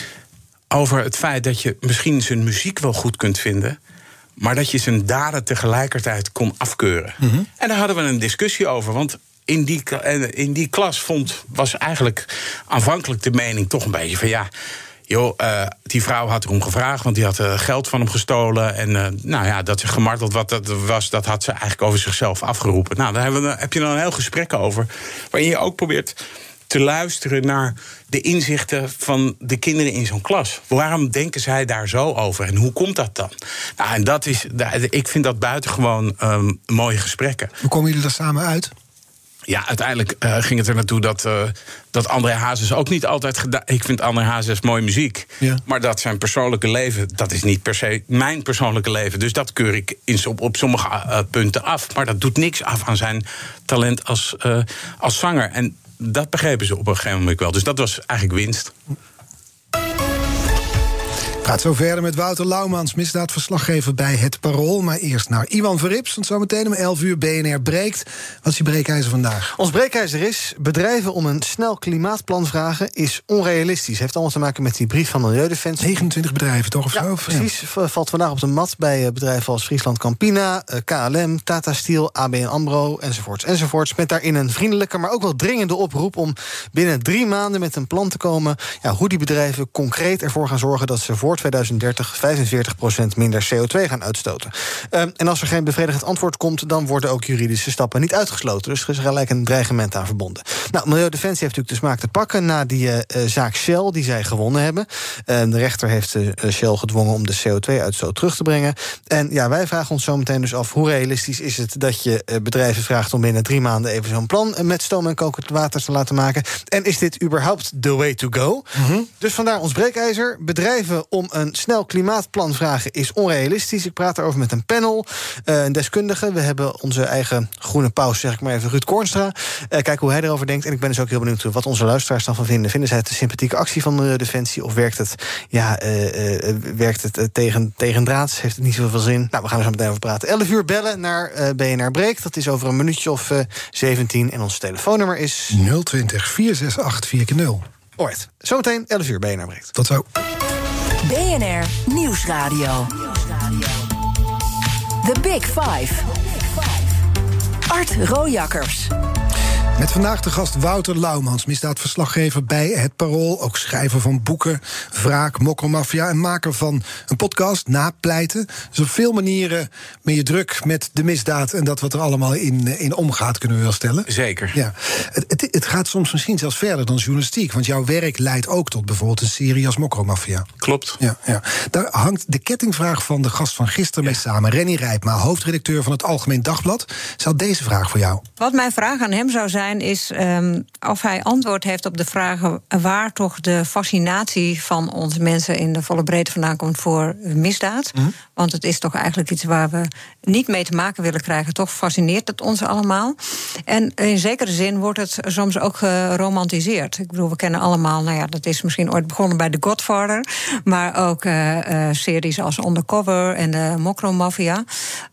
over het feit dat je misschien zijn muziek wel goed kunt vinden, maar dat je zijn daden tegelijkertijd kon afkeuren. Mm-hmm. En daar hadden we een discussie over. Want in die, in die klas vond, was eigenlijk aanvankelijk de mening toch een beetje van ja, joh, uh, die vrouw had erom gevraagd, want die had uh, geld van hem gestolen. En uh, nou ja, dat ze gemarteld wat dat was, dat had ze eigenlijk over zichzelf afgeroepen. Nou, daar hebben we, heb je dan een heel gesprek over, waarin je ook probeert te luisteren naar de inzichten van de kinderen in zo'n klas. Waarom denken zij daar zo over en hoe komt dat dan? Nou, en dat is, ik vind dat buitengewoon um, mooie gesprekken. Hoe komen jullie er samen uit? Ja, uiteindelijk uh, ging het er naartoe dat, uh, dat André Hazes ook niet altijd gedaan. Ik vind André Hazes mooie muziek. Ja. Maar dat zijn persoonlijke leven, dat is niet per se mijn persoonlijke leven. Dus dat keur ik in, op, op sommige uh, punten af. Maar dat doet niks af aan zijn talent als, uh, als zanger. En dat begrepen ze op een gegeven moment wel. Dus dat was eigenlijk winst. Gaat zo verder met Wouter Laumans, misdaadverslaggever bij Het Parool. Maar eerst naar Iwan Verrips, want zometeen om elf uur B N R breekt. Wat is je breekijzer vandaag? Ons breekijzer is: bedrijven om een snel klimaatplan vragen is onrealistisch. Heeft allemaal te maken met die brief van Milieudefensie. negenentwintig bedrijven, toch? Of ja, zo? precies. Ja. Valt vandaag op de mat bij bedrijven als Friesland Campina, K L M, Tata Steel, A B N AMRO, enzovoorts, enzovoorts. Met daarin een vriendelijke, maar ook wel dringende oproep om binnen drie maanden met een plan te komen, ja, hoe die bedrijven concreet ervoor gaan zorgen dat ze voor tweeduizend dertig vijfenveertig procent minder C O twee gaan uitstoten. Uh, en als er geen bevredigend antwoord komt, dan worden ook juridische stappen niet uitgesloten. Dus er is gelijk een dreigement aan verbonden. Nou, Milieudefensie heeft natuurlijk de smaak te pakken na die uh, zaak Shell die zij gewonnen hebben. Uh, de rechter heeft uh, Shell gedwongen om de C O twee uitstoot terug te brengen. En ja, wij vragen ons zo meteen dus af, hoe realistisch is het dat je uh, bedrijven vraagt om binnen drie maanden even zo'n plan uh, met stoom en kokend water te laten maken? En is dit überhaupt the way to go? Mm-hmm. Dus vandaar ons breekijzer. Bedrijven om om een snel klimaatplan vragen is onrealistisch. Ik praat erover met een panel, uh, een deskundige. We hebben onze eigen groene paus, zeg ik maar even, Ruud Koornstra. Uh, kijken hoe hij erover denkt. En ik ben dus ook heel benieuwd wat onze luisteraars dan van vinden. Vinden zij het een sympathieke actie van de Defensie? Of werkt het, ja, uh, uh, werkt het uh, tegen, tegen draads? Heeft het niet zoveel zin? Nou, we gaan er zo meteen over praten. elf uur bellen naar uh, B N R Breek. Dat is over een minuutje of uh, zeventien. En ons telefoonnummer is nul twintig, vier zes acht, vier keer nul. Alright. Zometeen elf uur B N R Breek. Tot zo. B N R Nieuwsradio. The Big Five. Art Rojakkers. Met vandaag de gast Wouter Laumans, misdaadverslaggever bij Het Parool. Ook schrijver van boeken, Wraak, Mokromafia en maker van een podcast, Napleiten. Dus op veel manieren ben je druk met de misdaad en dat wat er allemaal in, in omgaat, kunnen we wel stellen. Zeker. Ja. Het, het, het gaat soms misschien zelfs verder dan journalistiek, want jouw werk leidt ook tot bijvoorbeeld een serie als Mokromafia. Klopt. Ja, ja. Daar hangt de kettingvraag van de gast van gisteren mee samen. Renny Rijpma, hoofdredacteur van het Algemeen Dagblad. Ze had deze vraag voor jou. Wat mijn vraag aan hem zou zijn is um, of hij antwoord heeft op de vragen waar toch de fascinatie van onze mensen in de volle breedte vandaan komt voor misdaad. Mm. Want het is toch eigenlijk iets waar we niet mee te maken willen krijgen. Toch fascineert het ons allemaal. En in zekere zin wordt het soms ook geromantiseerd. Ik bedoel, we kennen allemaal, nou ja, dat is misschien ooit begonnen bij The Godfather, maar ook uh, uh, series als Undercover en de Mokromafia.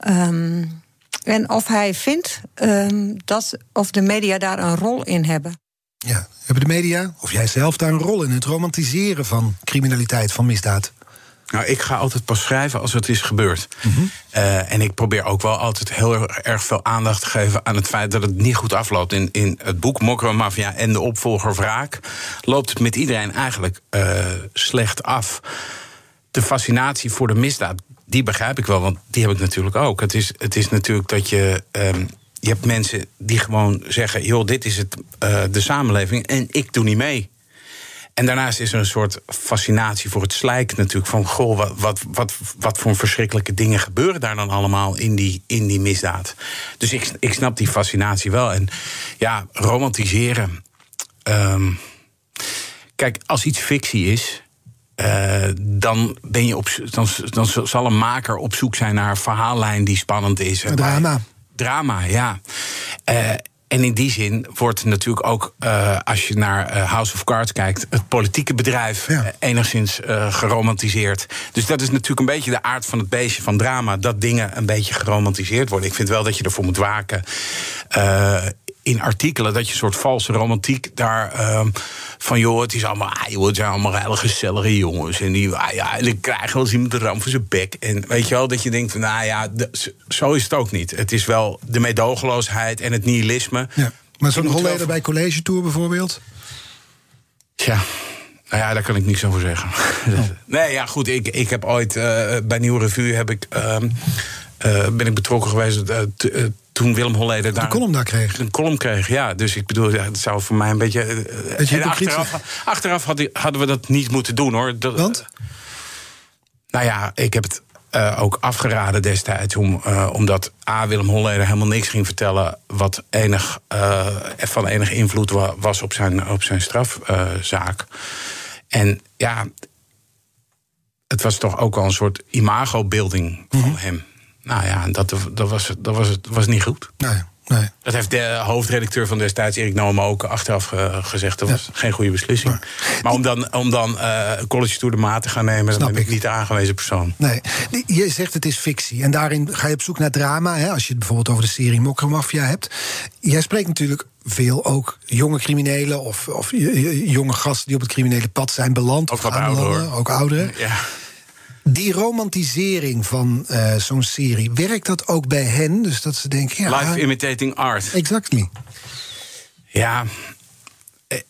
Um, En of hij vindt um, dat of de media daar een rol in hebben. Ja, hebben de media, of jij zelf, daar een rol in het romantiseren van criminaliteit, van misdaad? Nou, ik ga altijd pas schrijven als het is gebeurd. Mm-hmm. Uh, en ik probeer ook wel altijd heel erg veel aandacht te geven aan het feit dat het niet goed afloopt. In, in het boek Mokromafia en de opvolger Wraak loopt het met iedereen eigenlijk uh, slecht af. De fascinatie voor de misdaad, die begrijp ik wel, want die heb ik natuurlijk ook. Het is, het is natuurlijk dat je... Um, je hebt mensen die gewoon zeggen, joh, dit is het, uh, de samenleving en ik doe niet mee. En daarnaast is er een soort fascinatie voor het slijk natuurlijk. Van, goh, wat, wat, wat, wat voor verschrikkelijke dingen gebeuren daar dan allemaal in die, in die misdaad. Dus ik, ik snap die fascinatie wel. En ja, romantiseren. Um, kijk, als iets fictie is, Uh, dan, ben je op, dan, dan zal een maker op zoek zijn naar een verhaallijn die spannend is. Drama. Drama, ja. Uh, en in die zin wordt natuurlijk ook, uh, als je naar uh, House of Cards kijkt, het politieke bedrijf ja. uh, enigszins uh, geromantiseerd. Dus dat is natuurlijk een beetje de aard van het beestje van drama, dat dingen een beetje geromantiseerd worden. Ik vind wel dat je ervoor moet waken. Uh, in artikelen dat je een soort valse romantiek daar uh, van, joh, het is allemaal, ah, joh, het zijn allemaal hele gezellige jongens en die, ah, ja, die krijgen wel eens iemand de ram voor zijn bek. En weet je wel, dat je denkt van, nou ja, de, zo is het ook niet. Het is wel de meedogenloosheid en het nihilisme. Ja, maar zo'n Holleder bij College Tour bijvoorbeeld? Ja. Nou ja, daar kan ik niks over zeggen. Oh. Nee, ja, goed, ik, ik heb ooit uh, bij Nieuwe Revue heb ik, uh, uh, ben ik betrokken geweest uh, t, uh, toen Willem Holleder daar een column daar kreeg. Een column kreeg, ja. Dus ik bedoel, ja, het zou voor mij een beetje... Uh, en achteraf, achteraf hadden, hadden we dat niet moeten doen, hoor. Dat, Want? Uh, nou ja, ik heb het uh, ook afgeraden destijds, om, uh, omdat A, Willem Holleder helemaal niks ging vertellen wat enig, uh, van enige invloed wa- was op zijn, op zijn strafzaak. Uh, en ja, het was toch ook wel een soort imago-building van mm-hmm. hem. Nou ja, dat, dat, was, dat was, was niet goed. Nee, nee. Dat heeft de hoofdredacteur van destijds, Erik Noem, ook achteraf uh, gezegd. Dat was ja. geen goede beslissing. Maar, maar om dan, om dan uh, College Tour de maat te gaan nemen, dan ben ik, ik niet de aangewezen persoon. Nee, je zegt het is fictie. En daarin ga je op zoek naar drama. Hè, als je het bijvoorbeeld over de serie Mokromafia hebt. Jij spreekt natuurlijk veel ook jonge criminelen of, of jonge gasten die op het criminele pad zijn beland. Ook wat ouderen. Ook ouderen. Ja. Die romantisering van uh, zo'n serie, werkt dat ook bij hen? Dus dat ze denken, ja, life imitating art. Exactly. Ja, eh,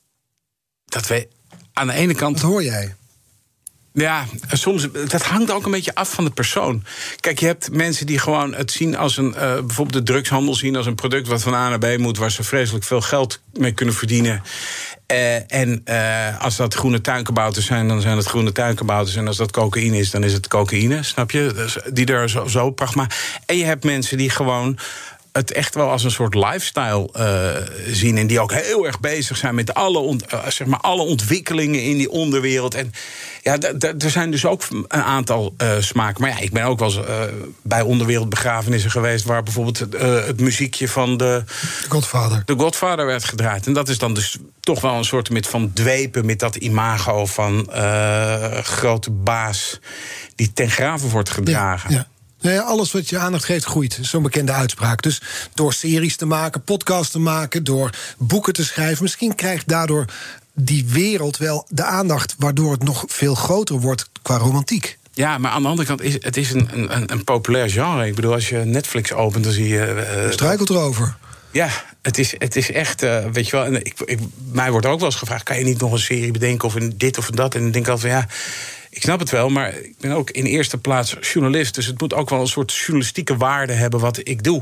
dat we aan de ene kant. Wat hoor jij? Ja, soms, dat hangt ook een beetje af van de persoon. Kijk, je hebt mensen die gewoon het zien als een, uh, bijvoorbeeld de drugshandel zien als een product wat van A naar B moet, waar ze vreselijk veel geld mee kunnen verdienen. Uh, en uh, als dat groene tuinkabouters zijn, dan zijn het groene tuinkabouters. En als dat cocaïne is, dan is het cocaïne, snap je? Dus die er zo, zo pracht maar. En je hebt mensen die gewoon het echt wel als een soort lifestyle uh, zien. En die ook heel erg bezig zijn met alle, ont, uh, zeg maar alle ontwikkelingen in die onderwereld. En ja, d- d- er zijn dus ook een aantal uh, smaken. Maar ja, ik ben ook wel eens uh, bij onderwereldbegrafenissen geweest, waar bijvoorbeeld uh, het muziekje van de, de Godfather. de Godfather werd gedraaid. En dat is dan dus toch wel een soort met van dwepen met dat imago van uh, grote baas die ten grave wordt gedragen. Ja, ja. Nou ja, alles wat je aandacht geeft groeit. Zo'n bekende uitspraak. Dus door series te maken, podcasts te maken, door boeken te schrijven, misschien krijgt daardoor die wereld wel de aandacht, waardoor het nog veel groter wordt qua romantiek. Ja, maar aan de andere kant is het is een, een, een populair genre. Ik bedoel, als je Netflix opent, dan zie je Uh, je struikelt erover. Ja, het is, het is echt, uh, weet je wel. En ik, ik, mij wordt ook wel eens gevraagd, kan je niet nog een serie bedenken of in dit of in dat? En dan denk ik altijd van ja, ik snap het wel, maar ik ben ook in eerste plaats journalist. Dus het moet ook wel een soort journalistieke waarde hebben wat ik doe.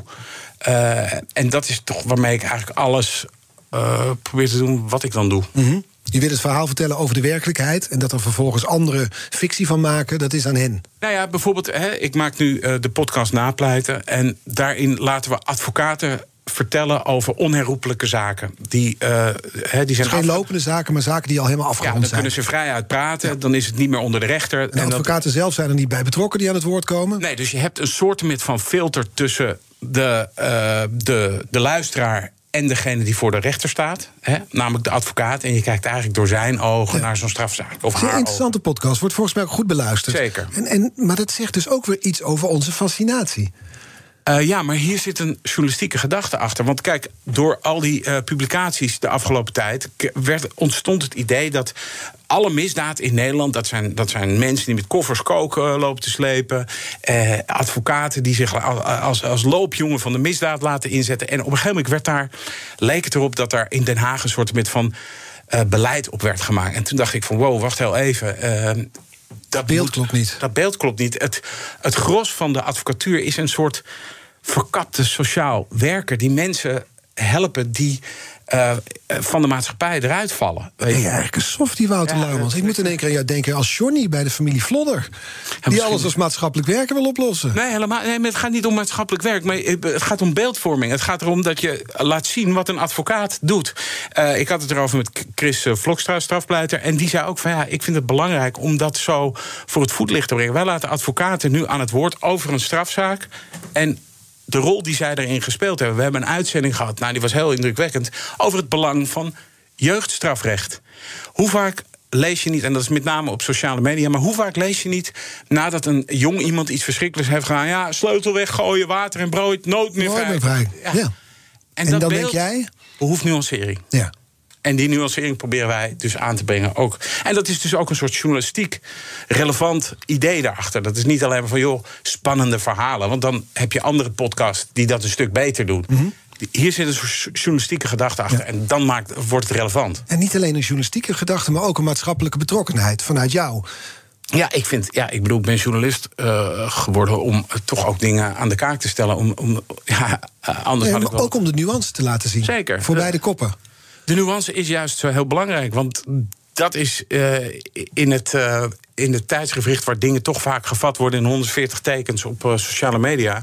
Uh, en dat is toch waarmee ik eigenlijk alles uh, probeer te doen wat ik dan doe. Mm-hmm. Je wil het verhaal vertellen over de werkelijkheid en dat er vervolgens anderen fictie van maken, dat is aan hen. Nou ja, bijvoorbeeld, hè, ik maak nu uh, de podcast Napleiten. En daarin laten we advocaten vertellen over onherroepelijke zaken. Die, uh, he, die zijn geen af... lopende zaken, maar zaken die al helemaal afgerond ja, dan zijn. kunnen ze vrij uitpraten, ja. Dan is het niet meer onder de rechter. En de en advocaten dat... zelf zijn er niet bij betrokken die aan het woord komen? Nee, dus je hebt een soortement van filter tussen de, uh, de, de luisteraar en degene die voor de rechter staat, hè, namelijk de advocaat. En je kijkt eigenlijk door zijn ogen ja. naar zo'n strafzaak. Of het is een interessante ogen. podcast, wordt volgens mij ook goed beluisterd. Zeker. En, en, maar dat zegt dus ook weer iets over onze fascinatie. Uh, ja, maar hier zit een journalistieke gedachte achter. Want kijk, door al die uh, publicaties de afgelopen tijd werd, ontstond het idee dat alle misdaad in Nederland, dat zijn, dat zijn mensen die met koffers koken uh, lopen te slepen, uh, advocaten die zich als, als loopjongen van de misdaad laten inzetten. En op een gegeven moment werd daar, leek het erop dat daar in Den Haag een soort met van uh, beleid op werd gemaakt. En toen dacht ik van wow, wacht heel even. Uh, Dat beeld klopt niet. Dat beeld klopt niet. Het, het gros van de advocatuur is een soort verkapte sociaal werker die mensen helpen die uh, van de maatschappij eruit vallen. Ben je eigenlijk een softie, Wouter ja, Laumans? Ik moet in één keer aan jou denken als Johnny bij de familie Vlodder. Ja, die misschien... alles als maatschappelijk werken wil oplossen. Nee, helemaal. Nee, maar het gaat niet om maatschappelijk werk. Maar het gaat om beeldvorming. Het gaat erom dat je laat zien wat een advocaat doet. Uh, ik had het erover met Chris Vlokstra, strafpleiter. En die zei ook van ja, ik vind het belangrijk om dat zo voor het voetlicht te brengen. Wij laten advocaten nu aan het woord over een strafzaak. En de rol die zij daarin gespeeld hebben. We hebben een uitzending gehad, nou, die was heel indrukwekkend, over het belang van jeugdstrafrecht. Hoe vaak lees je niet, en dat is met name op sociale media, maar hoe vaak lees je niet nadat een jong iemand iets verschrikkelijks heeft gedaan, ja, sleutel weggooien, water en brood, nooit meer vrij. Nooit meer vrij. Ja. Ja. En, en dat dan beeld denk jij? behoeft nuancering. Ja. En die nuancering proberen wij dus aan te brengen ook. En dat is dus ook een soort journalistiek relevant idee daarachter. Dat is niet alleen maar van, joh, spannende verhalen. Want dan heb je andere podcasts die dat een stuk beter doen. Mm-hmm. Hier zit een soort journalistieke gedachte achter. Ja. En dan maakt, wordt het relevant. En niet alleen een journalistieke gedachte, maar ook een maatschappelijke betrokkenheid vanuit jou. Ja, ik vind, ja, ik bedoel, ik ben journalist uh, geworden om uh, toch ook dingen aan de kaak te stellen. Om, om, ja, uh, anders ja, had ik wel... Ook om de nuance te laten zien. Zeker. Voor beide koppen. De nuance is juist heel belangrijk, want dat is uh, in, het, uh, in het tijdsgewricht waar dingen toch vaak gevat worden in honderdveertig tekens op uh, sociale media,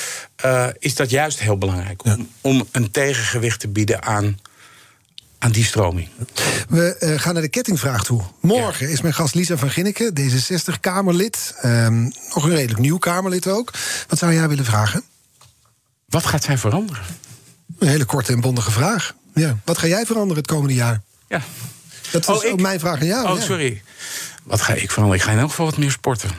uh, is dat juist heel belangrijk om, ja. om een tegengewicht te bieden aan, aan die stroming. We uh, gaan naar de kettingvraag toe. Morgen ja. is mijn gast Lisa van Ginneken, D zesenzestig-Kamerlid. Um, nog een redelijk nieuw Kamerlid ook. Wat zou jij willen vragen? Wat gaat zij veranderen? Een hele korte en bondige vraag. Ja. Wat ga jij veranderen het komende jaar? Ja. Dat is oh, ook mijn vraag aan jou. Oh, ja. sorry. Wat ga ik veranderen? Ik ga in elk geval wat meer sporten.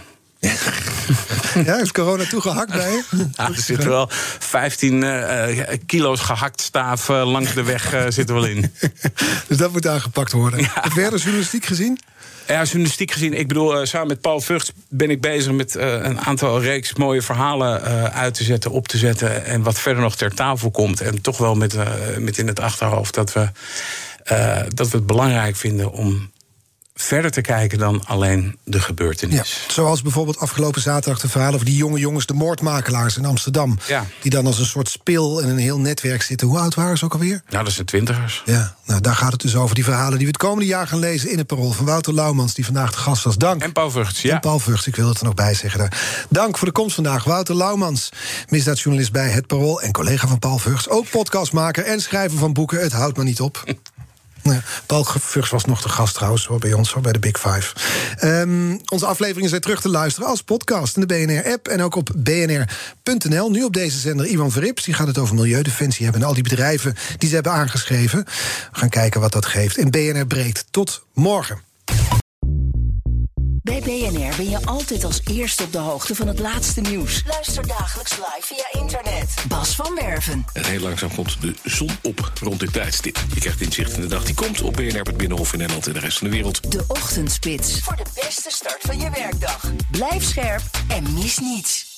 Ja, heeft corona toegehakt bij je? Ja, er zitten wel vijftien uh, kilo's gehakt staaf uh, langs de weg uh, zitten wel in. Dus dat moet aangepakt worden. Ja. En verder journalistiek gezien? Ja, journalistiek gezien. Ik bedoel, uh, samen met Paul Vugts ben ik bezig met uh, een aantal reeks mooie verhalen uh, uit te zetten, op te zetten. En wat verder nog ter tafel komt. En toch wel met, uh, met in het achterhoofd dat we, uh, dat we het belangrijk vinden om verder te kijken dan alleen de gebeurtenis. Ja, zoals bijvoorbeeld afgelopen zaterdag de verhaal over die jonge jongens, de moordmakelaars in Amsterdam. Ja. Die dan als een soort spil in een heel netwerk zitten. Hoe oud waren ze ook alweer? Nou, dat zijn twintigers. Ja, nou daar gaat het dus over. Die verhalen die we het komende jaar gaan lezen in het Parool van Wouter Laumans, die vandaag de gast was. Dank. En Paul Vugts, ja. En Paul Vugts, ik wil het er nog bij zeggen daar. Dank voor de komst vandaag. Wouter Laumans, misdaadjournalist bij Het Parool en collega van Paul Vugts. Ook podcastmaker en schrijver van boeken. Het houdt maar niet op. Ja, Paul Vugts was nog de gast trouwens hoor, bij ons, hoor, bij de Big Five. Um, onze afleveringen zijn terug te luisteren als podcast in de B N R-app en ook op b n r punt n l. Nu op deze zender Ivan Verrips, die gaat het over Milieudefensie hebben en al die bedrijven die ze hebben aangeschreven. We gaan kijken wat dat geeft in B N R Breed. Tot morgen. Bij B N R ben je altijd als eerste op de hoogte van het laatste nieuws. Luister dagelijks live via internet. Bas van Werven. En heel langzaam komt de zon op rond dit tijdstip. Je krijgt inzicht in de dag die komt op B N R, het Binnenhof in Nederland en de rest van de wereld. De Ochtendspits. Voor de beste start van je werkdag. Blijf scherp en mis niets.